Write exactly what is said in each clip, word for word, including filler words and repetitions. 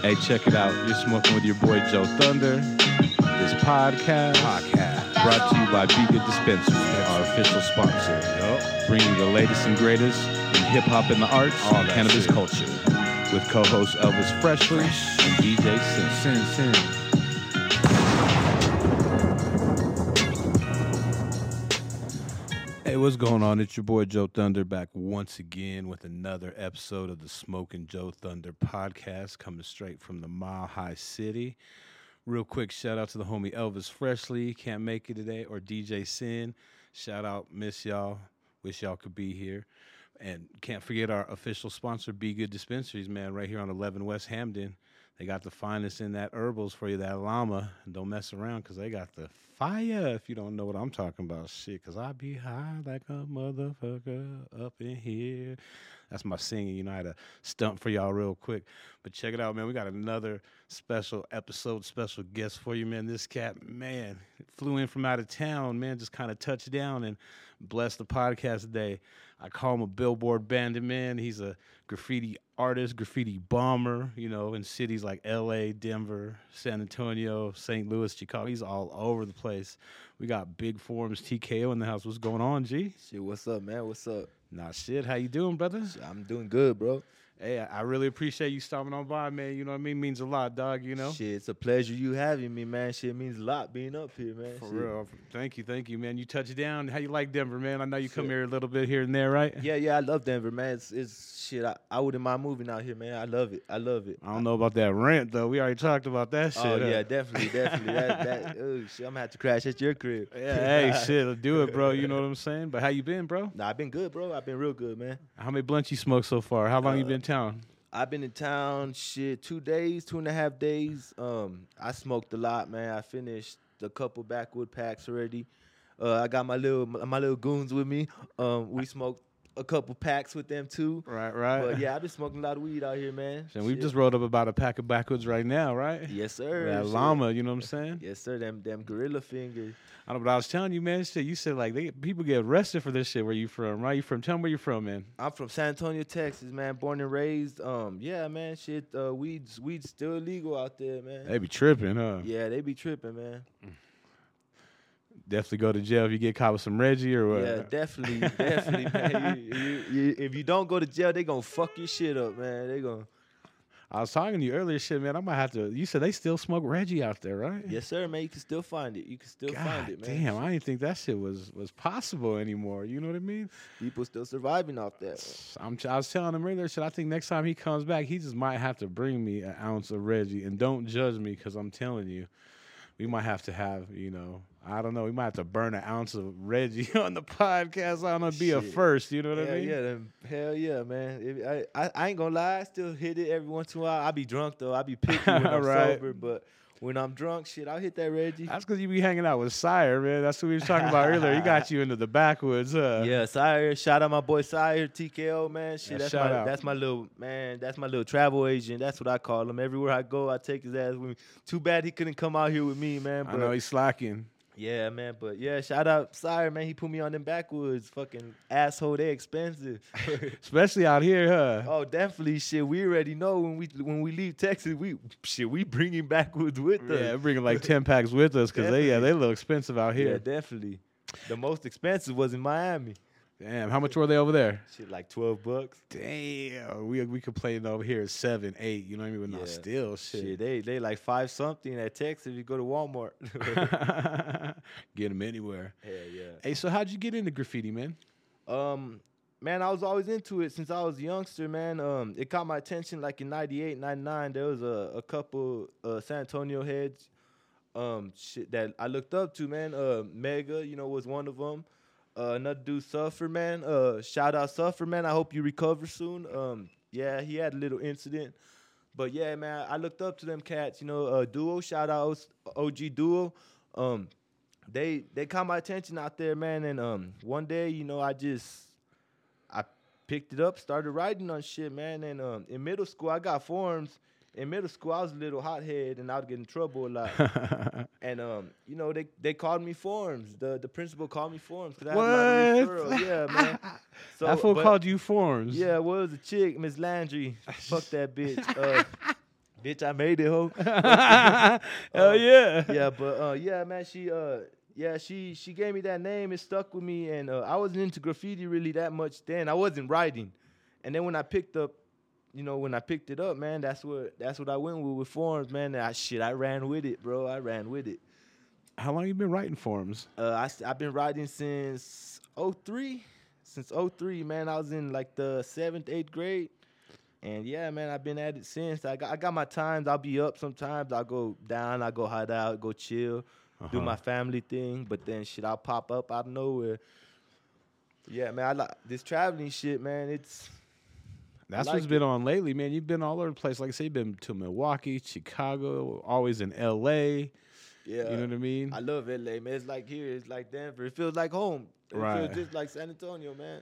Hey, check it out. You're smoking with your boy Joe Thunder. This podcast, Podcast. brought to you by Be Good Dispensary, our official sponsor. Yup. Bringing the latest and greatest in hip hop and the arts All and that cannabis shit. culture. With co-host Elvis Freshly and D J Sin. Sin, sin. Hey, what's going on? It's your boy Joe Thunder back once again with another episode of the Smoking Joe Thunder podcast coming straight from the Mile High City. Real quick shout out to the homie Elvis Freshly, can't make it today, or D J Sin. Shout out, miss y'all. Wish y'all could be here. And can't forget our official sponsor, Be Good Dispensaries, man, right here on eleven West Hamden. They got the finest in that herbals for you, that llama. And don't mess around because they got the fire, if you don't know what I'm talking about. Shit, because I be high like a motherfucker up in here. That's my singing. You know, I had to stump for y'all real quick. But check it out, man. We got another special episode, special guest for you, man. This cat, man, flew in from out of town, man, just kind of touched down and blessed the podcast today. I call him a billboard bandit, man. He's a graffiti artist, graffiti bomber, you know, in cities like L A, Denver, San Antonio, Saint Louis, Chicago. He's all over the place. We got Big Forms T K O in the house. What's going on, G? Shit, what's up, man? What's up? Nah, shit. How you doing, brother? Shit, I'm doing good, bro. Hey, I I really appreciate you stopping on by, man. You know what I mean? Means a lot, dog, you know? Shit, it's a pleasure you having me, man. Shit means a lot being up here, man. For Shit. real. Thank you, thank you, man. You touched down. How you like Denver, man? I know you come Shit. here a little bit here and there, right? Yeah, yeah, I love Denver, man. It's, it's shit. I, I wouldn't mind moving out here, man. I love it. I love it. I don't know about that rent, though. We already talked about that shit. Oh huh? yeah, definitely, definitely. that, that, oh, shit, I'm gonna have to crash at your crib. Yeah, hey, shit, let's do it, bro. You know what I'm saying? But how you been, bro? Nah, I've been good, bro. I've been real good, man. How many blunts you smoked so far? How long you Uh, been in town? I've been in town, shit, two days, two and a half days. Um, I smoked a lot, man. I finished a couple backwood packs already. Uh, I got my little my little goons with me. Um, we smoked a couple packs with them too. Right, right. But yeah, I've been smoking a lot of weed out here, man. And we Shit. just rolled up about a pack of backwoods right now, right? Yes, sir. That Shit. llama, you know what I'm saying? Yes, sir. Them them gorilla fingers. I know, but I was telling you, man, shit, you said like they people get arrested for this shit. Where you from, right? You from? Tell me where you from, man. I'm from San Antonio, Texas, man. Born and raised. Um, yeah, man. Shit, uh, weed's weed's still illegal out there, man. They be tripping, huh? Yeah, they be tripping, man. Definitely go to jail if you get caught with some Reggie or what. Yeah, definitely, definitely, man. You, you, you, if you don't go to jail, they gonna fuck your shit up, man. They gonna. I was talking to you earlier, shit, man. I might have to. You said they still smoke Reggie out there, right? Yes, sir, man. You can still find it. You can still God find it, man. damn, I didn't think that shit was was possible anymore. You know what I mean? People still surviving off that. I'm, I was telling him earlier, shit. I think next time he comes back, he just might have to bring me an ounce of Reggie, and don't judge me, because I'm telling you, we might have to have, you know, I don't know, we might have to burn an ounce of Reggie on the podcast. I don't know, be a Shit. first. You know what Hell I mean? yeah, then, hell yeah, man. If, I, I I ain't gonna lie, I still hit it every once in a while. I be drunk though. I be picky when I'm Right. sober, but when I'm drunk, shit, I'll hit that Reggie. That's because you be hanging out with Sire, man. That's what we was talking about earlier. He got you into the backwoods, huh? Yeah, Sire. Shout out my boy Sire, T K O, man. Shit, Yeah, that's shout my out. that's my little man. That's my little travel agent. That's what I call him. Everywhere I go, I take his ass with me. Too bad he couldn't come out here with me, man. I But know he's slacking. yeah, man. But yeah, shout out Sire, man. He put me on them backwoods. Fucking asshole, they expensive. Especially out here, huh? Oh, definitely. Shit, we already know when we when we leave Texas, we shit we bring him backwoods with us. Yeah, bringing like ten packs with us because they, yeah, they look expensive out Yeah, here. definitely. The most expensive was in Miami. Damn, how much were they over there? Shit, like twelve bucks. Damn, we we complaining over here at seven, eight. You know what I mean? But Yeah. not still, shit. Shit, they they like five something at Texas if you go to Walmart. Get them anywhere. Hell yeah. Hey, so how'd you get into graffiti, man? Um, man, I was always into it since I was a youngster, man. Um, it caught my attention like in ninety-eight, ninety-nine. There was a, a couple uh, San Antonio heads um, shit that I looked up to, man. Uh, Mega, you know, was one of them. Uh, another dude, Suffer, man. Uh, shout out Suffer, man. I hope you recover soon. Um, yeah, he had a little incident. But yeah, man, I looked up to them cats, you know, uh, Duo, shout out O G Duo. Um, they they caught my attention out there, man. And um, one day, you know, I just I picked it up, started writing on shit, man. And um, in middle school, I got forms. In middle school, I was a little hothead, and I would get in trouble a lot. And um, you know, they they called me forms. The the principal called me forms because I had a lot of What? referrals. Yeah, man. So that fool but- called you forms. Yeah, well, it was a chick, Miss Landry. Fuck that bitch. Uh, Bitch, I made it, ho. Hell Uh, yeah. yeah, but uh, yeah, man, she uh, yeah, she she gave me that name. It stuck with me, and uh, I wasn't into graffiti really that much then. I wasn't writing, and then when I picked up, you know, when I picked it up, man, that's what that's what I went with with forms, man. And I shit, I ran with it, bro. I ran with it. How long you been writing forms? Uh, I s- I've been writing since 'oh three, since 'oh three, man. I was in like the seventh, eighth grade. And yeah, man, I've been at it since. I got I got my times. I'll be up sometimes. I'll go down. I'll go hide out, go chill, do Uh-huh. my family thing. But then shit, I'll pop up out of nowhere. Yeah, man, I like this traveling shit, man. It's That's like what's been it. on lately, man. You've been all over the place. Like I say, you've been to Milwaukee, Chicago, always in L A. yeah. You know what I mean? I love L A, man. It's like here. It's like Denver. It feels like home. It Right. feels just like San Antonio, man.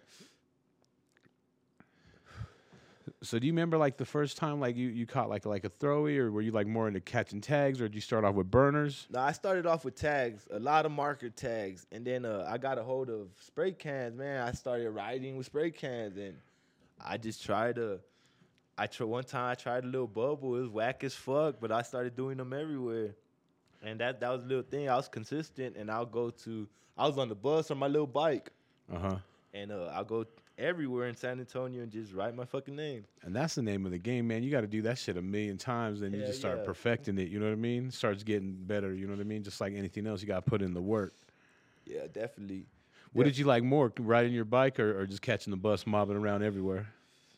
So do you remember like the first time like you, you caught like like a throwy, or were you like more into catching tags, or did you start off with burners? No, I started off with tags, a lot of marker tags, and then uh, I got a hold of spray cans. Man, I started writing with spray cans, and I just tried to. I tr- one time I tried a little bubble. It was whack as fuck, but I started doing them everywhere, and that that was a little thing. I was consistent, and I'll go to. I was on the bus on my little bike, Uh-huh. and uh, I'll go everywhere in San Antonio and just write my fucking name. And that's the name of the game, man. You got to do that shit a million times, then you Hell just start yeah. perfecting it. You know what I mean? Starts getting better. You know what I mean? Just like anything else, you got to put in the work. Yeah, definitely. What did you like more, riding your bike or, or just catching the bus, mobbing around everywhere?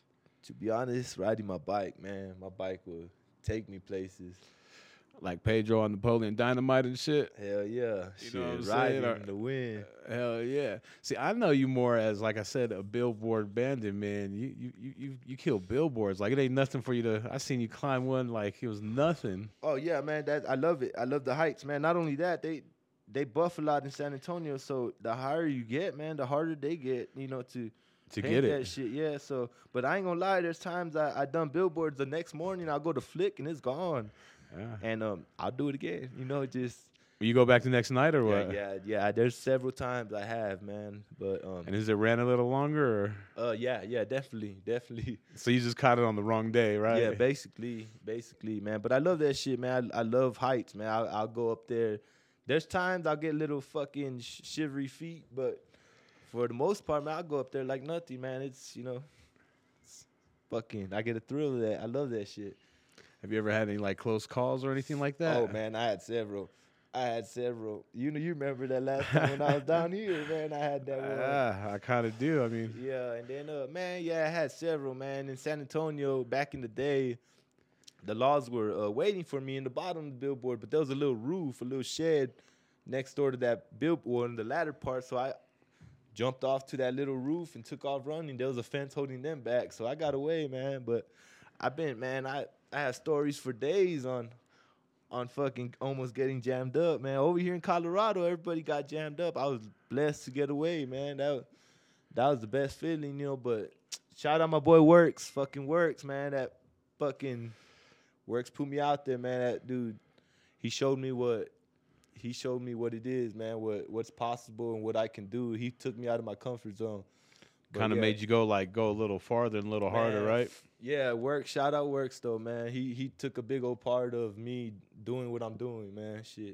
To be honest, riding my bike, man, my bike will take me places. Like Pedro on Napoleon Dynamite and shit? Hell yeah. You Shit, know what I'm riding saying? Or- in the wind. Hell yeah! See, I know you more as, like I said, a billboard bandit, man. You you you you, you kill billboards. Like it ain't nothing for you to. I seen you climb one like it was nothing. Oh yeah, man. That I love it. I love the heights, man. Not only that, they they buff a lot in San Antonio. So the higher you get, man, the harder they get. You know, to To paint get that it. shit. Yeah. So, but I ain't gonna lie. There's times I I done billboards the next morning. I'll go to Flick and it's gone, Yeah. and um I'll do it again. You know, just You go back the next night or yeah, what? yeah, yeah. There's several times I have, man. But um, And is it ran a little longer, or uh, yeah, yeah, definitely, definitely. so you just caught it on the wrong day, right? Yeah, basically, basically, man. But I love that shit, man. I, I love heights, man. I'll, I'll go up there. There's times I'll get little fucking sh- shivery feet, but for the most part, man, I'll go up there like nothing, man. It's, you know, it's fucking, I get a thrill of that. I love that shit. Have you ever had any like close calls or anything like that? Oh, man, I had several. I had several. You know, you remember that last time when I was down here, man. I had that one. Yeah, I kind of do. I mean, Yeah, and then uh, man, yeah, I had several, man. In San Antonio, back in the day, the laws were uh, waiting for me in the bottom of the billboard, but there was a little roof, a little shed next door to that billboard in the latter part. So I jumped off to that little roof and took off running. There was a fence holding them back, so I got away, man. But I've been, man, I I have stories for days on. on fucking almost getting jammed up, man. Over here in Colorado, everybody got jammed up. I was blessed to get away, man. That was, that was the best feeling, you know. But shout out my boy Works, fucking Works, man. That fucking Works put me out there, man. That dude, he showed me what he showed me what it is, man. What what's possible and what I can do. He took me out of my comfort zone. But kind of yeah. made you go like go a little farther and a little harder, Man, right? Yeah, work. Shout out Works though, man. He he took a big old part of me doing what I'm doing, man. Shit.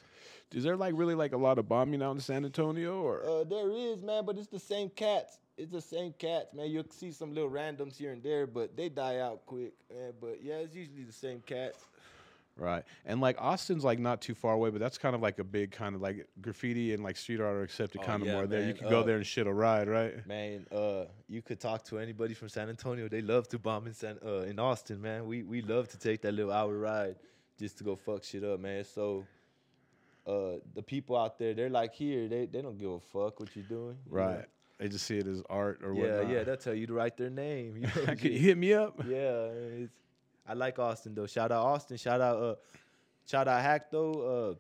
Is there like really like a lot of bombing out in San Antonio, or Uh, there is, man, but it's the same cats. It's the same cats, man. You'll see some little randoms here and there, but they die out quick. Man. But yeah, it's usually the same cats. right? And like Austin's like not too far away, but that's kind of like a big kind of like graffiti and like street art are accepted Oh, kind of yeah, more there. You man. can go Uh, there and shit a ride, right? Man, uh, you could talk to anybody from San Antonio. They love to bomb in San uh, in Austin, man. We we love to take that little hour ride just to go fuck shit up, man. So uh, the people out there, they're like here, they they don't give a fuck what you're doing. you know? Right. They just see it as art or Yeah, whatnot. yeah, they'll tell you to write their name. You know, Can you hit me up? yeah, it's, I like Austin though. Shout out Austin. Shout out uh, shout out Hack though. Uh,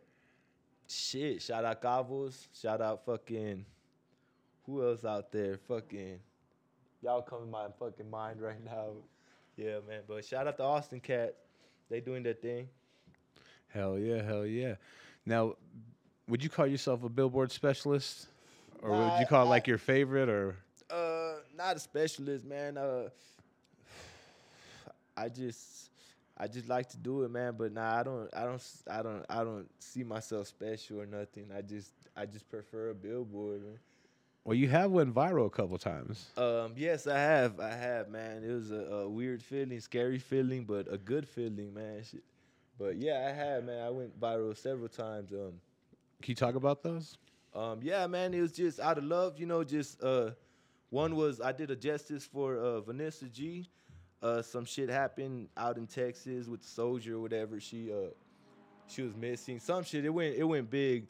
shit. Shout out Gavos. Shout out fucking. Who else out there? Fucking. Y'all come in my fucking mind right now. Yeah, man. But shout out to Austin Cats. They doing their thing. Hell yeah, hell yeah. Now, would you call yourself a billboard specialist, or Nah, would you call it I- like your favorite, or Uh, not a specialist, man. Uh, I just, I just like to do it, man. But nah, I don't, I don't, s- I don't, I don't see myself special or nothing. I just, I just prefer a billboard, man. Well, you have went viral a couple times. Um, yes, I have, I have, man. It was a, a weird feeling, scary feeling, but a good feeling, man. Shit. But yeah, I have, man. I went viral several times. Um, Can you talk about those? um, yeah, man. It was just out of love, you know. Just uh, one was I did a justice for uh, Vanessa G. Uh, some shit happened out in Texas with the soldier or whatever. She uh, she was missing. Some shit. It went it went big.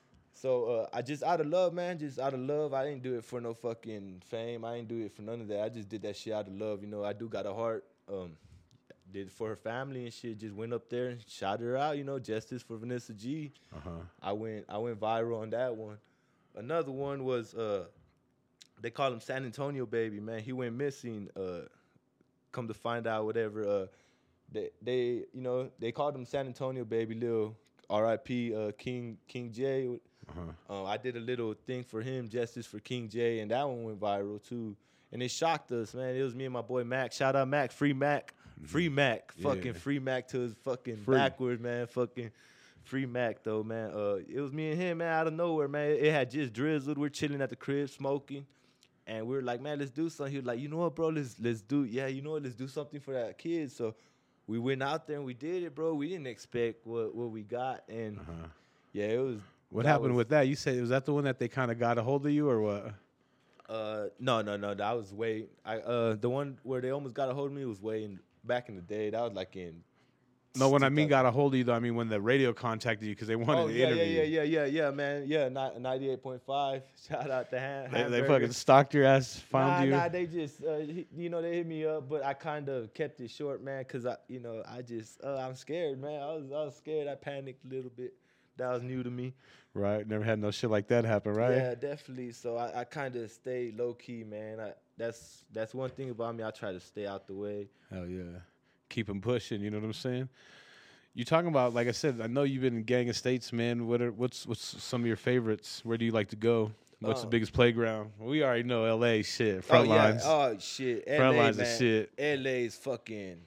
So uh, I just out of love, man. Just out of love. I didn't do it for no fucking fame. I didn't do it for none of that. I just did that shit out of love. You know, I do got a heart. Um, did it for her family and shit. Just went up there and shouted her out. You know, justice for Vanessa G. Uh huh. I went I went viral on that one. Another one was uh, they call him San Antonio Baby, man. He went missing. Uh, come to find out, whatever. Uh, they they you know they called him San Antonio Baby, Lil R I P Uh, King King J. Uh-huh. Um, I did a little thing for him, Justice for King J, and that one went viral too. And it shocked us, man. It was me and my boy Mac. Shout out Mac, free Mac, free Mac, Yeah. fucking free Mac to his fucking Free. backwards, man. Fucking free Mac though, man. Uh, it was me and him, man, out of nowhere, man. It had just drizzled. We're chilling at the crib, smoking, and we were like, man, let's do something. He was like, you know what, bro? Let's let's do, yeah, you know what? Let's do something for that kid. So we went out there and we did it, bro. We didn't expect what what we got, and Uh-huh. yeah, it was. What that happened was- with that? You said was that the one that they kind of got a hold of you, or what? Uh, no, no, no. That was way. I uh, the one where they almost got a hold of me was way in, back in the day. That was like in. No, when I mean two thousand got a hold of you, though, I mean when the radio contacted you because they wanted Oh to yeah, interview. yeah, you. yeah, yeah, yeah, yeah, man. Yeah, ninety-eight point five. Shout out to Han. They, they Hamburger. fucking stalked your ass, found nah, you. Nah, they just, uh, he- you know, they hit me up, but I kind of kept it short, man, cause I, you know, I just, uh, I'm scared, man. I was, I was scared. I panicked a little bit. That was new to me. Right? Never had no shit like that happen, right? Yeah, definitely. So I, I kind of stayed low key, man. I, that's that's one thing about me. I try to stay out the way. Hell yeah. Keep them pushing, you know what I'm saying? You talking about, like I said, I know you've been in Gang of States, man. What are, what's what's some of your favorites? Where do you like to go? What's the Uh, biggest playground? We already know L A shit. Front oh, lines. Yeah. Oh shit. L A, Front lines man. of shit. L A's fucking.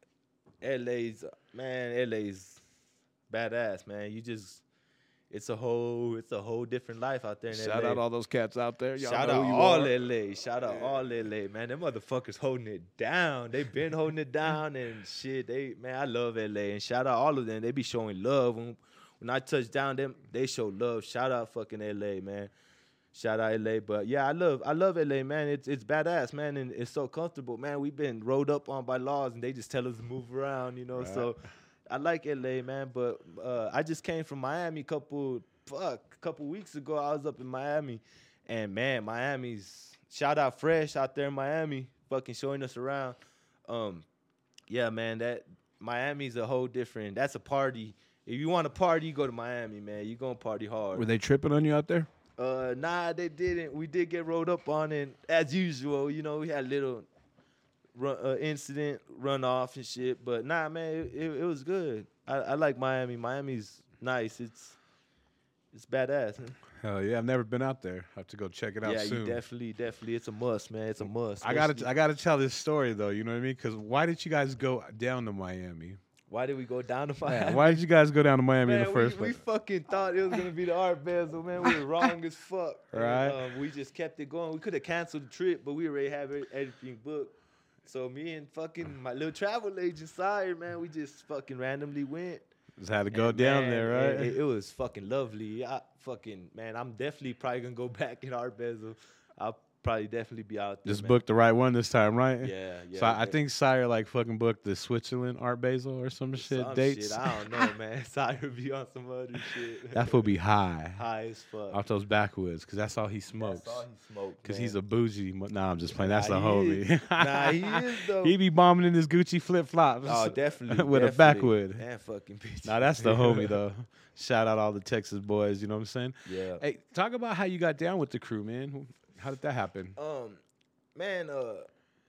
L A's man. L A's badass, man. You just, it's a whole, it's a whole different life out there in Shout L A. out all those cats out there. Y'all Shout know out who you all are. L A. Shout out all L A, man. Them motherfuckers holding it down. They been holding it down and shit. They man, I love L A and shout out all of them. They be showing love when when I touch down them. They show love. Shout out fucking L A, man. Shout out L A. But yeah, I love I love L A, man. It's it's badass, man, and it's so comfortable, man. We've been rolled up on by laws and they just tell us to move around, you know. Right. So I like L A, man. But uh, I just came from Miami a couple fuck a couple weeks ago. I was up in Miami. And man, Miami's shout out Fresh out there in Miami, fucking showing us around. Um, yeah, man, that Miami's a whole different. That's a party. If you want to party, you go to Miami, man. You gonna party hard. Were they tripping on you out there? Uh, nah, they didn't. We did get rolled up on, and as usual, you know, we had a little run, uh, incident, runoff and shit. But nah, man, it, it, it was good. I, I like Miami. Miami's nice. It's it's badass. Man. Hell yeah, I've never been out there. I have to go check it out Yeah, soon. you definitely, definitely, it's a must, man. It's a must. I gotta, Especially- I gotta tell this story though. You know what I mean? Because why did you guys go down to Miami? Why did we go down to Yeah, Miami? why did you guys go down to Miami Man, in the first we, we place? fucking thought it was gonna be the Art Basel, man. We were wrong as fuck. And, Right. um, we just kept it going. We could have canceled the trip, but we already have it- everything booked. So me and fucking my little travel agent, Sire, man, we just fucking randomly went. Just had to go And, down man, there, right? It, it- it was fucking lovely. I fucking man, I'm definitely probably gonna go back in Art Basel. I'll probably definitely be out there. Just man. booked the right one this time, right? Yeah, yeah. So I, I yeah. think Sire like fucking booked the Switzerland Art Basel or some shit Some dates. Shit, I don't know, man. Sire be on some other shit. That fool be high high as fuck. off those backwoods because that's all he smokes. That's all he smoked. Because man. he's a bougie. mo- Nah, I'm just playing. That's Nah, a he homie. is. Nah, he is though. He be bombing in his Gucci flip flops. Oh, definitely. with a definitely. backwood. And fucking bitch. Nah, that's the homie though. Shout out all the Texas boys. You know what I'm saying? Yeah. Hey, talk about how you got down with the crew, man. How did that happen? Um, man. Uh.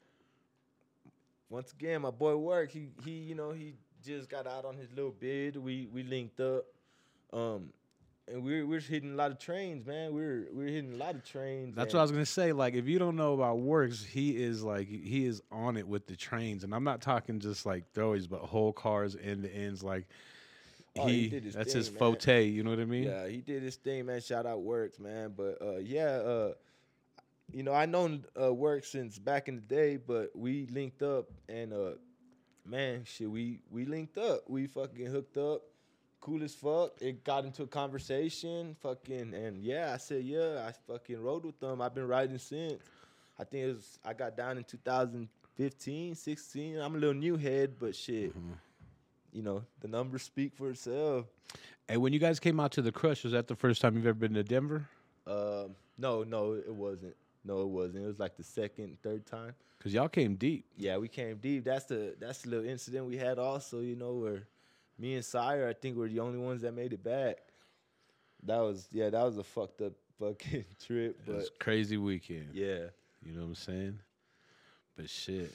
Once again, my boy Work. He he. You know he just got out on his little bid. We we linked up. Um, and we're we're hitting a lot of trains, man. We're we're hitting a lot of trains. That's and, what I was gonna say. Like, if you don't know about Works, he is like he is on it with the trains, and I'm not talking just like throwaways, but whole cars, end to ends. Like Oh, he, he did his that's thing, his man. forte. You know what I mean? Yeah, he did his thing, man. Shout out Works, man. But uh, yeah, uh, you know, I known uh, Works since back in the day, but we linked up, and uh, man, shit, we we linked up. We fucking hooked up, cool as fuck. It got into a conversation, fucking, and yeah, I said yeah, I fucking rode with them. I've been riding since. I think it was I got down in two thousand fifteen, sixteen. I'm a little new head, but shit. Mm-hmm. You know, the numbers speak for itself. Hey, when you guys came out to the Crush, was that the first time you've ever been to Denver? Um, no, no, it wasn't. No, it wasn't. It was like the second, third time. Because y'all came deep. Yeah, we came deep. That's the that's the little incident we had also, you know, where me and Sire, I think, were the only ones that made it back. That was yeah, that was a fucked up fucking trip. It was But a crazy weekend. yeah. You know what I'm saying? But shit.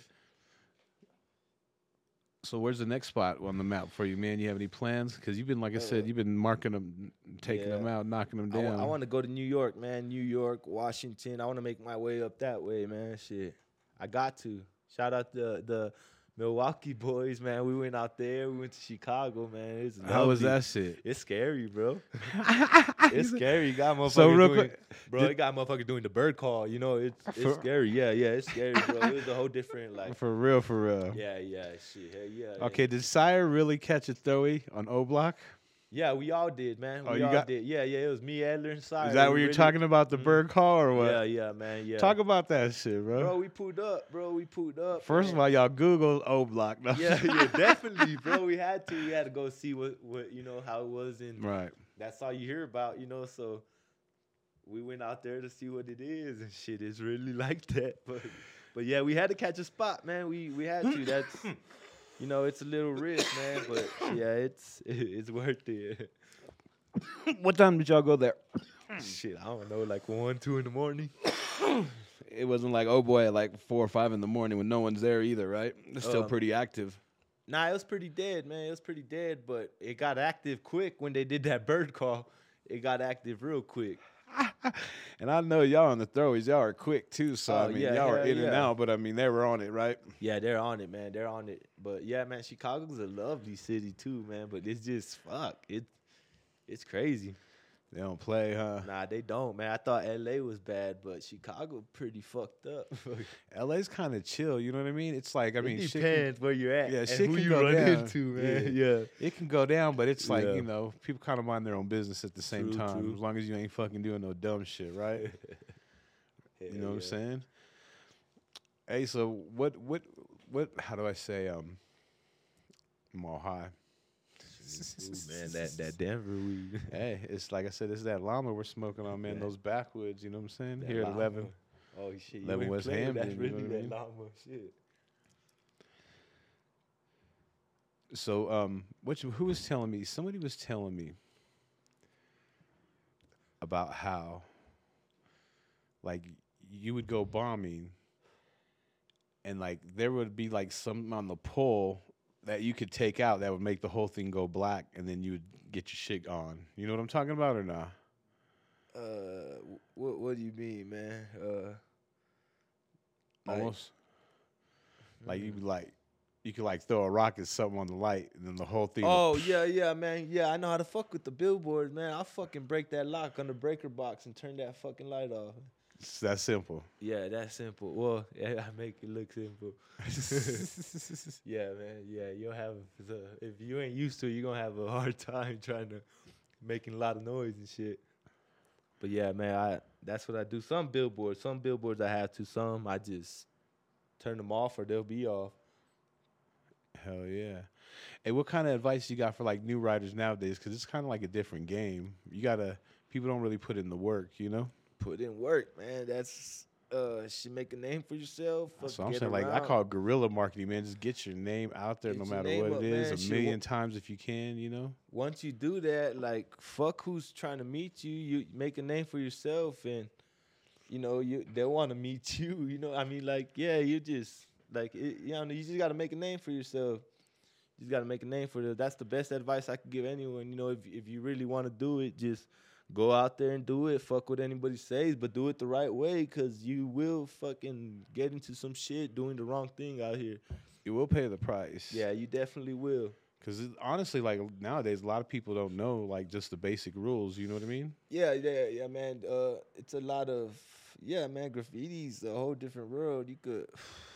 So where's the next spot on the map for you, man? You have any plans? Because you've been, like I said, Uh, you've been marking them, taking yeah. them out, knocking them I, down. wa- I want to go to New York, man. New York, Washington. I want to make my way up that way, man. Shit. I got to. Shout out the the Milwaukee boys, man. We went out there. We went to Chicago, man. It's How was lovely. that shit? It's scary, bro. It's scary. You got motherfuckers So real doing, quick, bro. did- it got motherfuckers doing the bird call. You know, it's it's For- scary. Yeah, yeah, it's scary, bro. It was a whole different, like, For real, for real. yeah, yeah, shit, hell yeah. Okay, did Sire really catch a throwy on O Block? yeah, we all did, man. We Oh, you all got- did. Yeah, yeah. It was me, Adler, and Sire. Is that We what you're really- talking about, the Mhm. bird call, or what? Yeah, yeah, man. Yeah. Talk about that shit, bro. bro. We pulled up, bro. We pulled up. First of man. all, y'all Google O Block. No. yeah, yeah, definitely, bro. We had to. We had to go see what, what you know, how it was, and Right. that's all you hear about, you know. So we went out there to see what it is, and shit is really like that. But, but yeah, we had to catch a spot, man. We we had to. That's, you know, it's a little risk, man. But yeah, it's it's worth it. What time did y'all go there? Shit, I don't know, like one, two in the morning. It wasn't like, oh boy, at like four or five in the morning when no one's there either, right? It's still Um, pretty active. Nah, it was pretty dead, man. It was pretty dead, but it got active quick when they did that bird call. It got active real quick. And I know y'all on the throwies, y'all are quick too. So I Oh, mean, yeah, y'all are hell in and yeah. out, but I mean, they were on it, right? Yeah, they're on it, man. They're on it. But yeah, man, Chicago's a lovely city too, man. But it's just fuck. It it's crazy. They don't play, huh? Nah, they don't, man. I thought L A was bad, but Chicago pretty fucked up. L A's kind of chill. You know what I mean? It's like, I mean, it shit depends where you're at yeah, and shit who can you go run down. into, man. Yeah. can, it can go down, but it's like, Yeah. you know, people kind of mind their own business at the same True, time, true. as long as you ain't fucking doing no dumb shit, right? You know what I'm saying? Hey, so what, what, what? How do I say? Um, Mall High. Ooh, man, that that Denver weed. Hey, it's like I said, it's that llama we're smoking on, man. Yeah. Those backwoods, you know what I'm saying? That Here at llama. eleven. Oh shit, you eleven ain't West playing. Hampton, That's you know really what I that mean? llama shit. So, um, what you, who was telling me? Somebody was telling me about how, like, you would go bombing, and like there would be like something on the pole that you could take out that would make the whole thing go black, and then you would get your shit on. You know what I'm talking about, or not? Uh, what what do you mean, man? Uh, like- Almost. Like you like, you could like throw a rock at something on the light, and then the whole thing. would- Oh yeah, yeah, man. Yeah, I know how to fuck with the billboards, man. I'll fucking break that lock on the breaker box and turn that fucking light off. It's that simple. Yeah, that's simple. Well, yeah, I make it look simple. Yeah, man. Yeah, you'll have the, if you ain't used to it, you're gonna have a hard time trying to making a lot of noise and shit. But yeah, man, I that's what I do. Some billboards, some billboards I have to. Some I just turn them off or they'll be off. Hell yeah. Hey, what kind of advice you got for like new writers nowadays? Because it's kind of like a different game. You gotta, people don't really put in the work, you know? Put in work, man. That's uh, should make a name for yourself. So fucking I'm get saying, like, I around. call it guerrilla marketing, man. Just get your name out there Get no your matter name what up, it is, man. a Shit, million wh- times if you can, you know? Once you do that, like fuck who's trying to meet you. You make a name for yourself, and you know you they want to meet you. You know, I mean, like yeah, you just like it, you know you just got to make a name for yourself. You just got to make a name for it. That's the best advice I could give anyone. You know, if if you really want to do it, just go out there and do it. Fuck what anybody says, but do it the right way, cause you will fucking get into some shit doing the wrong thing out here. You will pay the price. Yeah, you definitely will. Because honestly, like nowadays, a lot of people don't know like just the basic rules. You know what I mean? Yeah, yeah, yeah, man. Uh, it's a lot of yeah, man. Graffiti's a whole different world. You could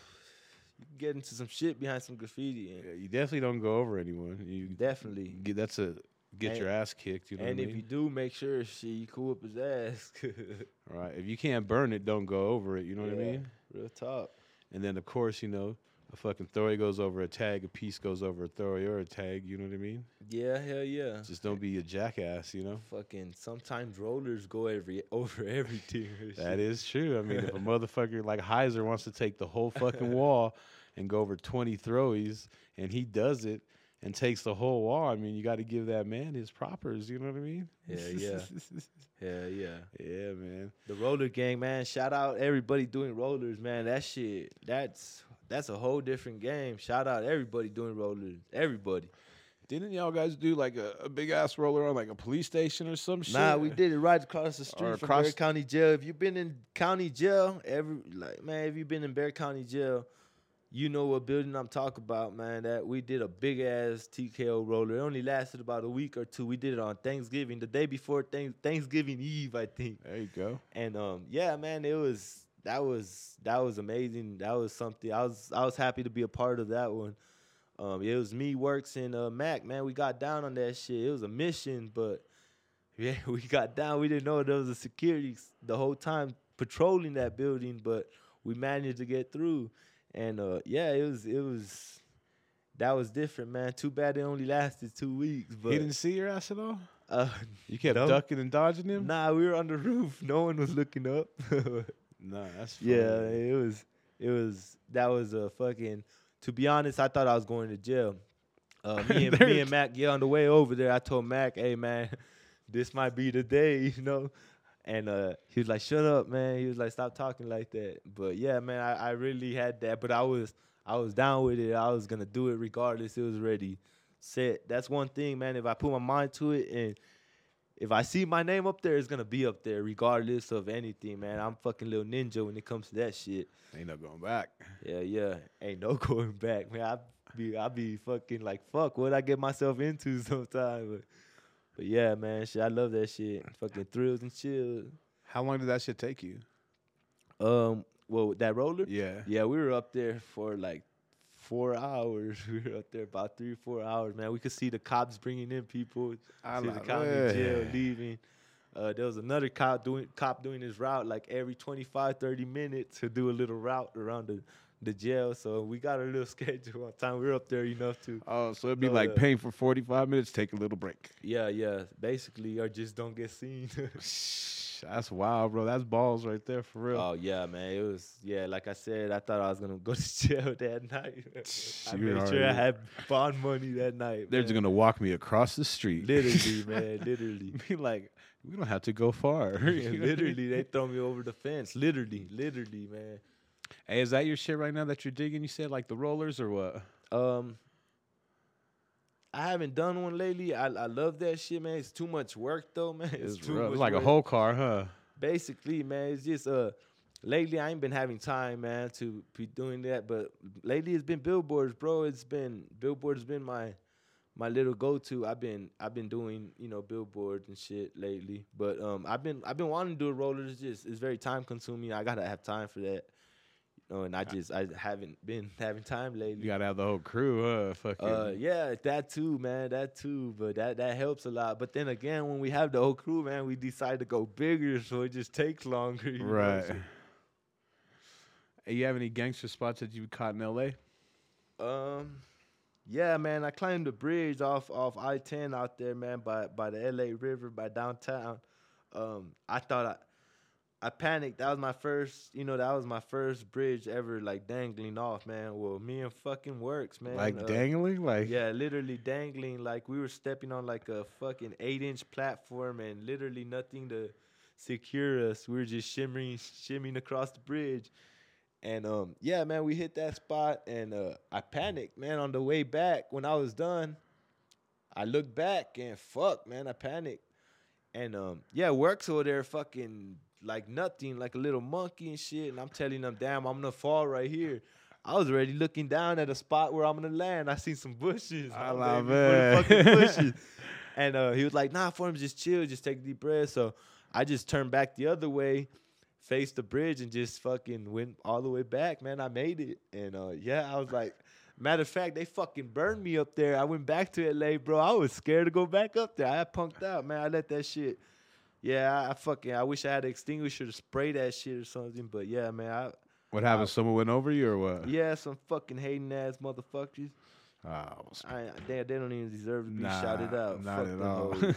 you can get into some shit behind some graffiti. And Yeah, you definitely don't go over anyone. You definitely. get that's a get And- your ass kicked. You know And what I if mean? you do, make sure shit you cool up his ass. Right. If you can't burn it, don't go over it. You know what I Yeah, mean? Real talk. And then of course, you know, a fucking throwaway goes over a tag, a piece goes over a throwaway or a tag. You know what I mean? Yeah, hell yeah. Just don't be a jackass. You know. Fucking sometimes rollers go every over everything. or That shit. is true. I mean, if a motherfucker like Heiser wants to take the whole fucking wall and go over twenty throwies, and he does it and takes the whole wall, I mean, you got to give that man his propers. You know what I mean? Yeah, yeah. Hell yeah. Yeah, man. The roller gang, man. Shout out everybody doing rollers, man. That shit, that's that's a whole different game. Shout out everybody doing rollers. Everybody. Didn't y'all guys do like a, a big ass roller on like a police station or some shit? Nah, we did it right across the Or street from across- Bear County Jail. If you've been in county jail, every like man, if you've been in Bear County Jail, you know what building I'm talking about, man. That we did a big ass T K O roller. It only lasted about a week or two. We did it on Thanksgiving, the day before Thanks- Thanksgiving Eve, I think. There you go. And um, yeah, man, it was that was that was amazing. That was something. I was I was happy to be a part of that one. Um, it was me, Works, and uh, Mac. Man, we got down on that shit. It was a mission, but yeah, we got down. We didn't know there was a security s- the whole time patrolling that building, but we managed to get through. And uh, yeah, it was it was that was different, man. Too bad it only lasted two weeks, but He didn't see your ass at all? uh, You kept No. ducking and dodging him? nah, we were on the roof. No one was looking up. Nah, that's funny. Yeah, it was it was that was a fucking. To be honest, I thought I was going to jail. Uh, me and me and Mac, yeah, on the way over there, I told Mac, "Hey man, this might be the day," you know. And uh, he was like, "Shut up, man." He was like, "Stop talking like that." But yeah, man, I, I really had that. But I was I was down with it. I was gonna do it regardless. It was already set. That's one thing, man. If I put my mind to it, and if I see my name up there, it's gonna be up there regardless of anything, man. I'm fucking little ninja when it comes to that shit. Ain't no going back. Yeah, yeah. Ain't no going back, man. I be I be fucking like fuck what I get myself into sometimes. But, but yeah, man, shit, I love that shit. Fucking thrills and chill. How long did that shit take you? Um, well, that roller? Yeah. Yeah, we were up there for like four hours. We were up there about three, four hours, man. We could see the cops bringing in people, I see the like- county yeah. jail leaving. Uh, there was another cop doing cop doing his route like every twenty-five, thirty minutes to do a little route around the, the jail. So we got a little schedule on time. We were up there enough to, Oh, so it'd be No, like uh, paying for forty-five minutes, take a little break. yeah, yeah, basically, or just don't get seen. That's wild, bro. That's balls right there for real. Oh yeah, man. It was yeah. Like I said, I thought I was gonna go to jail that night. I You made already- sure I had bond money that night. They're man. just gonna walk me across the street. literally, man, literally. Be like, we don't have to go far. Yeah, You know what I mean? literally, they throw me over the fence. Literally, literally, man. Hey, is that your shit right now that you're digging? You said like the rollers or what? Um, I haven't done one lately. I I love that shit, man. It's too much work though, man. It's, It's, too rough. much It's like a work. whole car, huh? Basically, man, it's just uh lately I ain't been having time, man, to be doing that. But lately it's been billboards, bro. It's been billboards been my my little go to. I've been I've been doing, you know, billboards and shit lately. But um I've been I've been wanting to do a roller. It's just it's very time consuming. I gotta have time for that. You know, and I just I haven't been having time lately. You gotta have the whole crew, huh? Fucking. Uh, yeah, that too, man. That too, but that that helps a lot. But then again, when we have the whole crew, man, we decide to go bigger, so it just takes longer. You know, right. so- Hey, you have any gangster spots that you caught in L A? Um, yeah, man. I climbed the bridge off off I ten out there, man, by by the L A River, by downtown. Um, I thought I. I panicked. That was my first, you know, that was my first bridge ever, like dangling off, man. Well, me and fucking Works, man. Like uh, dangling, like Yeah, literally dangling. Like we were stepping on like a fucking eight inch platform and literally nothing to secure us. We were just shimmering, shimmying across the bridge. And um, yeah, man, we hit that spot and uh, I panicked, man. On the way back, when I was done, I looked back and fuck, man, I panicked. And um, yeah, works over there fucking like nothing, like a little monkey and shit. And I'm telling them, damn, I'm gonna fall right here. I was already looking down at a spot where I'm gonna land. I seen some bushes. I I'm love waiting for the it. fucking bushes. And uh, he was like, nah, for him, just chill, just take a deep breath. So I just turned back the other way, faced the bridge, and just fucking went all the way back, man. I made it. And uh, yeah, I was like, matter of fact, they fucking burned me up there. I went back to L A, bro. I was scared to go back up there. I punked out, man. I let that shit. Yeah, I, I fucking, I wish I had an extinguisher to spray that shit or something. But yeah, man, I, What happened? I- Someone went over you or what? yeah, some fucking hating ass motherfuckers. Oh, I, they, they don't even deserve to be nah, shouted out. not Fuck at them all. hoes.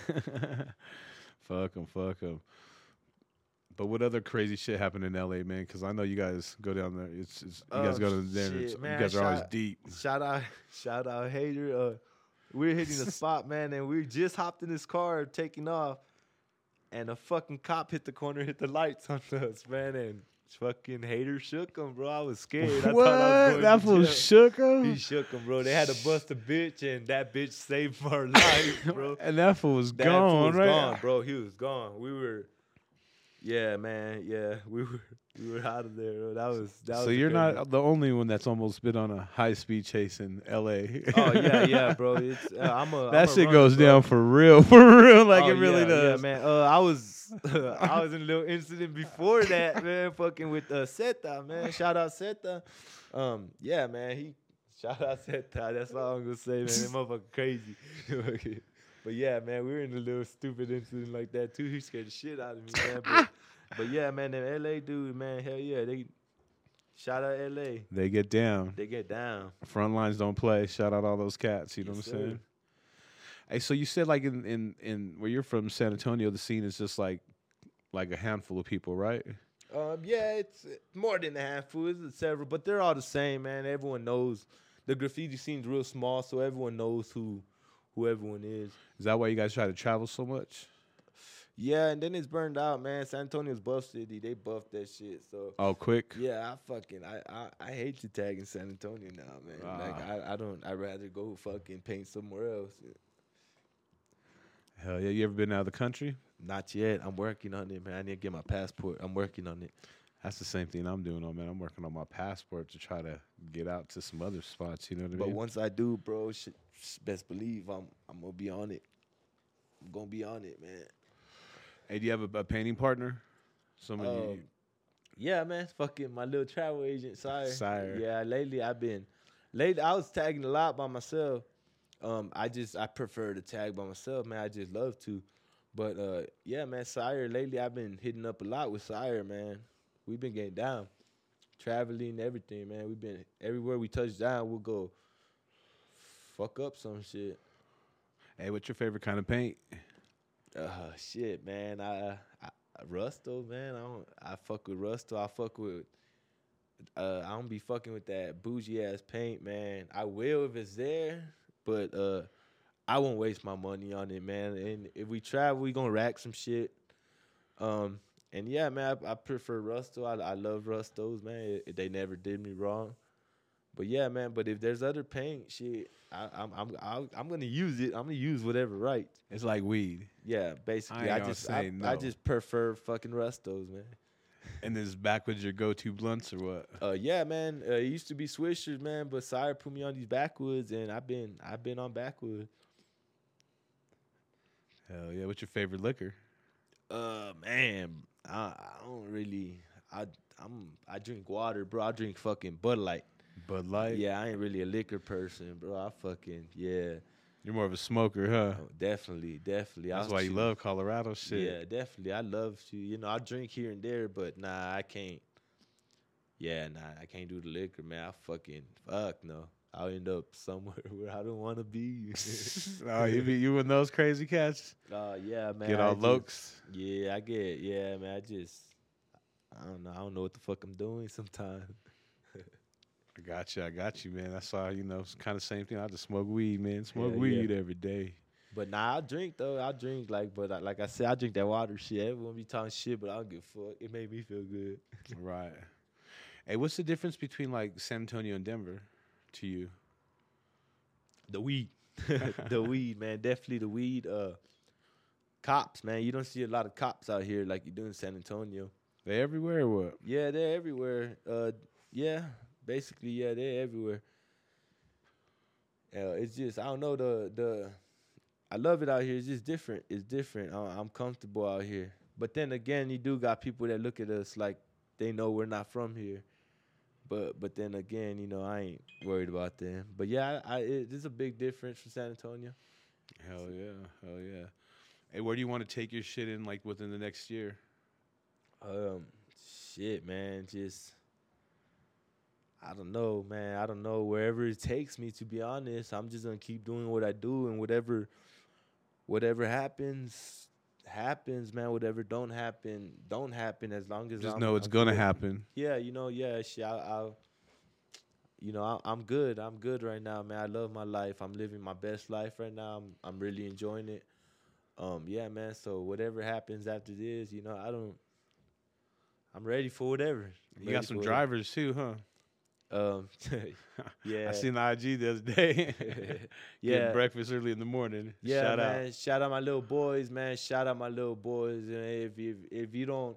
Fuck them, fuck them. But what other crazy shit happened in L A, man? Because I know you guys go down there. It's, it's you guys Oh, go down there. and shit, it's- man, you guys are always shout- deep. Shout out, shout out, hater. Uh, we're hitting the spot, man, and we just hopped in this car, taking off, and a fucking cop hit the corner, hit the lights on us, man, and fucking hater shook him, bro. I was scared. I What? thought I was going That to fool jail. shook He him? shook him, bro. They had to bust a bitch, and that bitch saved our life, bro. And that fool was That fool gone, was right? gone, bro. He was gone. We were, yeah, man, yeah, we were, we were out of there, bro. That was that was. So a you're crazy- not the only one that's almost been on a high speed chase in L A. Oh yeah, yeah, bro. It's uh, I'm a. That I'm a shit runner, goes bro. down for real, for real, like Oh, it really yeah, does. Yeah, man. Uh, I was I was in a little incident before that, man. Fucking with uh, Seta, man. Shout out Seta. Um, yeah, man. He shout out Seta. That's all I'm gonna say, man. That motherfucker crazy. But yeah, man, we were in a little stupid incident like that too. He scared the shit out of me, man. But, but yeah, man, them L A dude, man, hell yeah, they shout out L A. They get down. They get down. Front lines don't play. Shout out all those cats. You know Yes, what I'm sir. saying? Hey, so you said like in, in, in where you're from, San Antonio, the scene is just like like a handful of people, right? Um, yeah, it's uh, more than a handful. It's several, but they're all the same, man. Everyone knows the graffiti scene's real small, so everyone knows who who everyone is. Is that why you guys try to travel so much? Yeah, and then it's burned out, man. San Antonio's buff city. They buffed that shit. So Oh, quick. yeah, I fucking I I, I hate to tag in San Antonio now, man. Like Ah. I, I don't. I'd rather go fucking paint somewhere else. Hell yeah. You ever been out of the country? Not yet. I'm working on it, man. I need to get my passport. I'm working on it. That's the same thing I'm doing, oh man. I'm working on my passport to try to get out to some other spots. You know what I But mean? once I do, bro, sh- sh- best believe I'm I'm gonna be on it. I'm gonna be on it, man. Hey, do you have a, a painting partner? Someone you, Um, Yeah, man. Fucking my little travel agent, Sire. Sire. Yeah, lately I've been lately I was tagging a lot by myself. Um, I just I prefer to tag by myself, man. I just love to. But uh yeah, man, Sire, lately I've been hitting up a lot with Sire, man. We've been getting down. Traveling, everything, man. We've been everywhere we touch down, we'll go fuck up some shit. hey, what's your favorite kind of paint? Uh shit, man. I, I, I Rusto, man. I don't I fuck with Rusto. I fuck with uh I don't be fucking with that bougie ass paint, man. I will if it's there, but uh I won't waste my money on it, man. And if we travel, we gonna rack some shit. Um and yeah, man, I, I prefer Rusto. I, I love Rustos, man. It- they never did me wrong. But yeah, man. But if there's other paint, shit, I, I'm I'm I'll, I'm gonna use it. I'm gonna use whatever right. It's like weed. Yeah, basically, ain't I, gonna just say I, I no. just prefer fucking Rustos, man. And this backwards your go-to blunts or what? Uh, yeah, man. Uh, it used to be Swishers, man, but Sire put me on these backwoods, and I've been I've been on backwoods. Hell yeah. What's your favorite liquor? Uh, man, I, I don't really. I I'm I drink water, bro. I drink fucking Bud Light. Bud Light? Yeah, I ain't really a liquor person, bro. I fucking yeah. You're more of a smoker, huh? Oh, definitely, definitely. That's I'll why you choose- love Colorado shit. Yeah, definitely. I love to. You know, I drink here and there, but nah, I can't. Yeah, nah, I can't do the liquor, man. I fucking fuck no. I'll end up somewhere where I don't want to be. Oh, you be you and those crazy cats? Uh, yeah, man. Get I all just- lokes? Yeah, I get. Yeah, man. I just. I don't know. I don't know what the fuck I'm doing sometimes. I got you. I got you, man. That's all, you know, it's kind of same thing. I just smoke weed, man. Smoke Hell weed yeah. every day. But nah, I drink though. I drink like, but I, like I said, I drink that water shit. Everyone be talking shit, but I don't give a fuck. It made me feel good. Right. Hey, what's the difference between like San Antonio and Denver to you? The weed, the weed, man. Definitely the weed. Uh, cops, man. You don't see a lot of cops out here like you do in San Antonio. They everywhere or what? Yeah, they're everywhere. Uh, yeah, basically, yeah, they're everywhere. Uh, it's just I don't know the the. I love it out here. It's just different. It's different. I, I'm comfortable out here. But then again, you do got people that look at us like they know we're not from here. But but then again, you know, I ain't worried about them. But yeah, I, I it, there's a big difference from San Antonio. Hell yeah, hell yeah. Hey, where do you want to take your shit in, like, within the next year? Um, shit, man, just I don't know, man. I don't know wherever it takes me. To be honest, I'm just gonna keep doing what I do, and whatever, whatever happens, happens, man. Whatever don't happen, don't happen. As long as Just I'm, know it's I'm gonna good. happen. Yeah, you know, yeah, shit. I, I'll, you know, I, I'm good. I'm good right now, man. I love my life. I'm living my best life right now. I'm, I'm really enjoying it. Um, yeah, man. So whatever happens after this, you know, I don't. I'm ready for whatever. I'm You ready got some for drivers too, huh? whatever. Um, yeah. I seen the I G the other day. Yeah. Getting breakfast early in the morning. Yeah, Shout man. out. Shout out my little boys, man. Shout out my little boys. And if if if you don't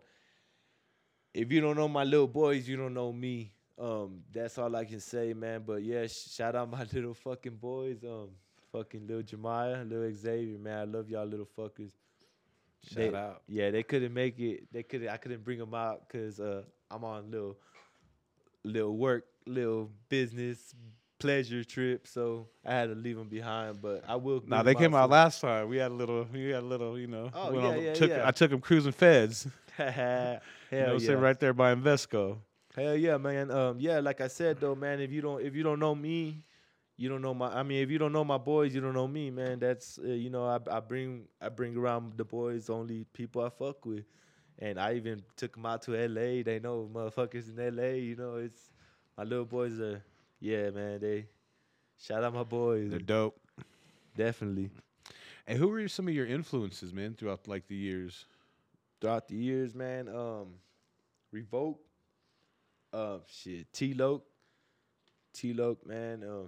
if you don't know my little boys, you don't know me. Um, that's all I can say, man. But yeah, sh- shout out my little fucking boys. Um, fucking little Jemiah, little Xavier, man. I love y'all little fuckers. Shout They- out. Yeah, they couldn't make it. They couldn't. I couldn't bring them out because uh, I'm on little, little work, little business pleasure trip. So I had to leave them behind. But I will. Nah, bring they 'em came out soon. last time. We had a little, we had a little, you know. Oh, went yeah, on- yeah, took, yeah. I took them cruising feds. Hell You know, yeah. sitting right there by Invesco. Hell yeah, man. Um, yeah, like I said though, man. If you don't, if you don't know me, you don't know my. I mean, if you don't know my boys, you don't know me, man. That's uh, you know, I, I bring, I bring around the boys, only people I fuck with, and I even took them out to L A. They know motherfuckers in L A. You know, it's my little boys are, yeah, man. They shout out my boys, They're dope. definitely. And who were some of your influences, man, throughout like the years? Throughout the years, man. Um, Revoke. Um, shit, T-Loke. T-Loke, man. Um,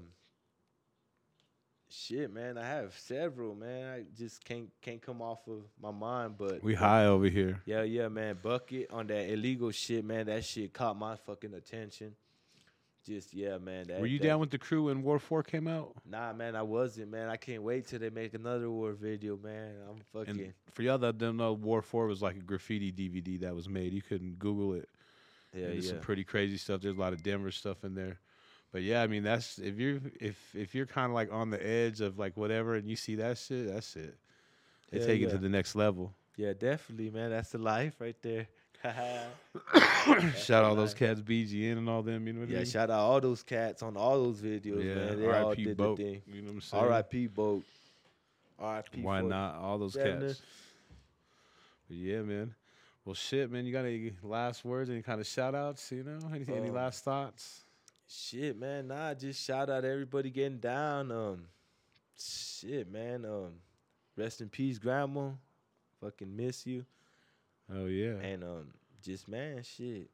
shit, man. I have several, man. I just can't can't come off of my mind, but We high over here. yeah, yeah, man. Bucket on that illegal shit, man. That shit caught my fucking attention. Just yeah, man. That, Were you that- down with the crew when War Four came out? Nah, man. I wasn't, man. I can't wait till they make another war video, man. I'm fucking. And for y'all that don't know, War Four was like a graffiti D V D that was made. You couldn't Google it. Yeah, And there's yeah. some pretty crazy stuff. There's a lot of Denver stuff in there. But yeah, I mean that's if you're if if you're kind of like on the edge of like whatever and you see that shit, that's it. They Hell take it yeah. to the next level. Yeah, definitely, man. That's the life right there. Shout out all those life. cats, B G N and all them. You know what I Yeah, mean? shout out all those cats on all those videos, yeah, man. They all R I P did Boat. the thing. You know what I'm saying? R I P Boat. R I P Why for not? All those Devner. cats. But yeah, man. Well, shit, man. You got any last words? Any kind of shout outs? You know? Any, any Um, last thoughts? Shit, man. Nah, just shout out everybody getting down. Um, shit, man. Um, rest in peace, Grandma. Fucking miss you. Oh yeah. And um, just man, shit.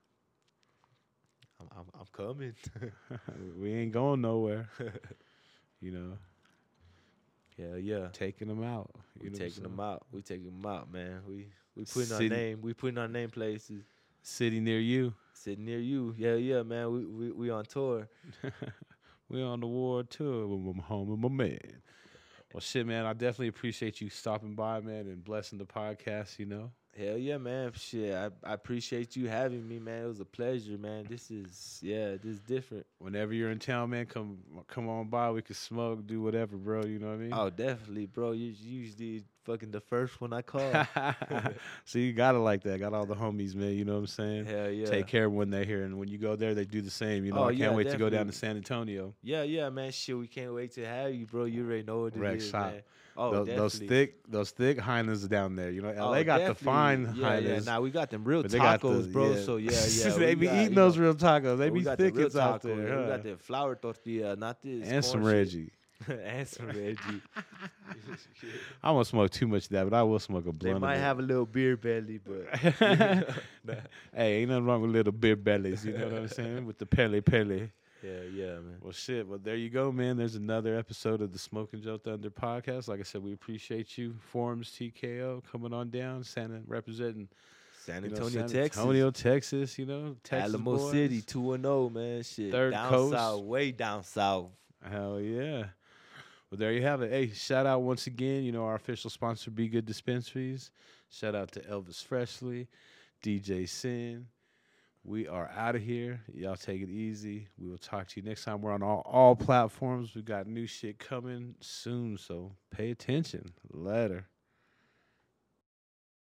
I'm I'm, I'm coming. We ain't going nowhere. You know, Hell yeah. taking them out. We You know taking them out. We taking them out, man. We we putting City- our name. We putting our name places. City near you. Sitting near you. Yeah, yeah, man. We we we on tour. We on the war tour with my home and my man. Well, shit, man. I definitely appreciate you stopping by, man, and blessing the podcast. You know. Hell yeah, man. Shit, I, I appreciate you having me, man. It was a pleasure, man. This is yeah, this is different. Whenever you're in town, man, come come on by. We can smoke, do whatever, bro. You know what I mean? Oh, definitely, bro. You usually fucking the first one I call. So you gotta like that. Got all the homies, man. You know what I'm saying? Hell yeah. Take care when they're here, and when you go there, they do the same. You know, Oh, I can't yeah, wait to go down to definitely. San Antonio. Yeah, yeah, man. Shit, we can't wait to have you, bro. You already know what it is, Rex shop. man. Oh, those, those definitely. thick, those thick Heinens down there. You know, L A Oh, got the definitely. fine yeah, yeah. Heinens. Nah, we got them real but they got tacos, the- bro. yeah. So yeah, yeah. they we be got, eating you those know, real tacos. They we be got the real thickets out tacos. there. We huh? got the flour tortilla, not this. And some corn shit. Reggie. and some Reggie. I won't smoke too much of that, but I will smoke a They blunt. might of it. have a little beer belly, but Hey, ain't nothing wrong with little beer bellies. You know what I'm saying? With the pele pele. Yeah, yeah, man. Well, shit. Well, there you go, man. There's another episode of the Smoking Joe Thunder podcast. Like I said, we appreciate you, Forums T K O, coming on down, Santa representing San you know, Antonio, San Texas. Antonio, Texas. You know, Texas Alamo boys. City, two and zero, man. Shit, Third down coast. south, way down south. Hell yeah. Well, there you have it. Hey, shout out once again, you know, our official sponsor, Be Good Dispensaries. Shout out to Elvis Freshly, D J Sin. We are out of here. Y'all take it easy. We will talk to you next time. We're on all, all platforms. We got new shit coming soon, so pay attention. Later.